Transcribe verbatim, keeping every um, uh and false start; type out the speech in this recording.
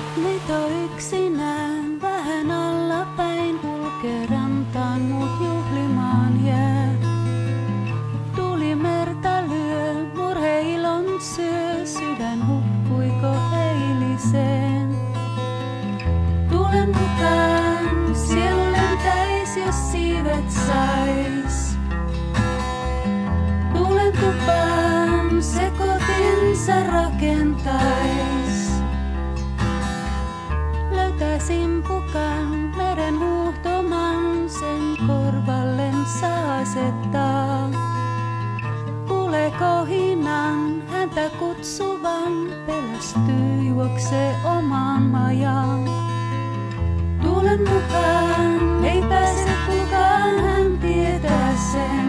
Neito yksinään vähän allapäin kulkee rantaan, muut juhlimaan jää. Tuli merta lyö, murhe ilon syö, sydän hukkuiko eiliseen. Tulen mukaan, sielu lentäis, jos siivet sais. Tulen tupaan, se kotinsa rakentais. Löytäisin pukan, meren huuhtoman, sen korvallensa asettaa. Kuulee kohinan, häntä kutsuvan, pelästyy, juoksee omaan majaan. Tulen mukaan, ei pääse kukaan, hän tietää sen.